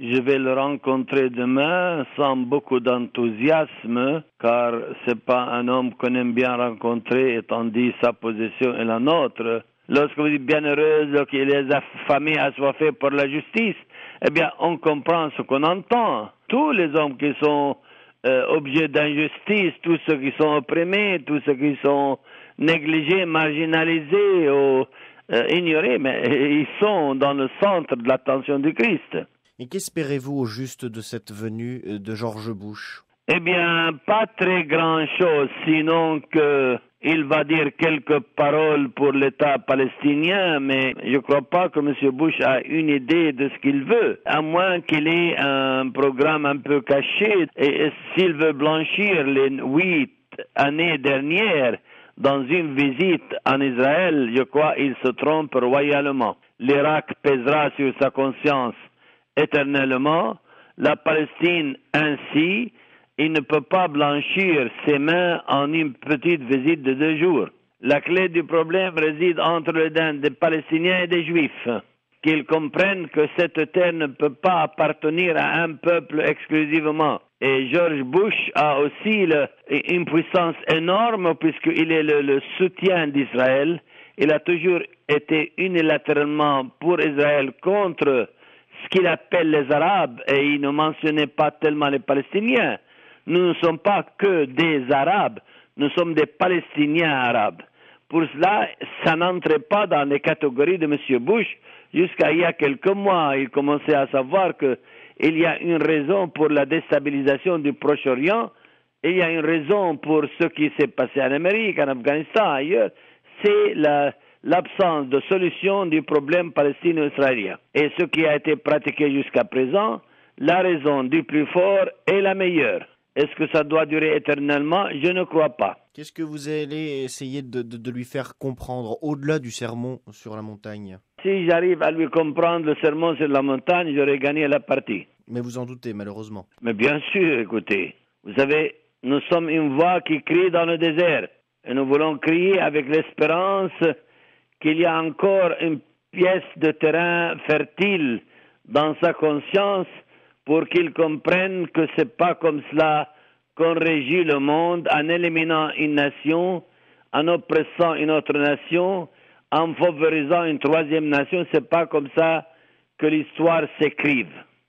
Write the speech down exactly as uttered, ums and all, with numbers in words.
Je vais le rencontrer demain sans beaucoup d'enthousiasme, car c'est pas un homme qu'on aime bien rencontrer, étant dit sa position et la nôtre. Lorsque vous dites bienheureuse, qu'il est affamé, assoiffé pour la justice, eh bien, on comprend ce qu'on entend. Tous les hommes qui sont euh, objets d'injustice, tous ceux qui sont opprimés, tous ceux qui sont négligés, marginalisés ou euh, ignorés, mais ils sont dans le centre de l'attention du Christ. Et qu'espérez-vous au juste de cette venue de George Bush? Eh bien, pas très grand-chose, sinon qu'il va dire quelques paroles pour l'État palestinien, mais je ne crois pas que M. Bush a une idée de ce qu'il veut, à moins qu'il ait un programme un peu caché. Et, et s'il veut blanchir les huit années dernières dans une visite en Israël, je crois qu'il se trompe royalement. L'Irak pèsera sur sa conscience éternellement, la Palestine ainsi. Il ne peut pas blanchir ses mains en une petite visite de deux jours. La clé du problème réside entre les dents des Palestiniens et des Juifs, qu'ils comprennent que cette terre ne peut pas appartenir à un peuple exclusivement. Et George Bush a aussi le, une puissance énorme puisqu'il est le, le soutien d'Israël. Il a toujours été unilatéralement pour Israël contre ce qu'il appelle les Arabes, et il ne mentionnait pas tellement les Palestiniens. Nous ne sommes pas que des Arabes, nous sommes des Palestiniens arabes. Pour cela, ça n'entrait pas dans les catégories de M. Bush. Jusqu'à il y a quelques mois, il commençait à savoir qu'il y a une raison pour la déstabilisation du Proche-Orient, et il y a une raison pour ce qui s'est passé en Amérique, en Afghanistan, ailleurs. C'est la... l'absence de solution du problème palestino-israélien. Et ce qui a été pratiqué jusqu'à présent, la raison du plus fort est la meilleure. Est-ce que ça doit durer éternellement? Je ne crois pas. Qu'est-ce que vous allez essayer de, de, de lui faire comprendre au-delà du sermon sur la montagne? Si j'arrive à lui comprendre le sermon sur la montagne, j'aurai gagné la partie. Mais vous en doutez, malheureusement. Mais bien sûr, écoutez. Vous savez, nous sommes une voix qui crie dans le désert. Et nous voulons crier avec l'espérance qu'il y a encore une pièce de terrain fertile dans sa conscience pour qu'il comprenne que c'est pas comme cela qu'on régit le monde en éliminant une nation, en oppressant une autre nation, en favorisant une troisième nation. C'est pas comme ça que l'histoire s'écrive.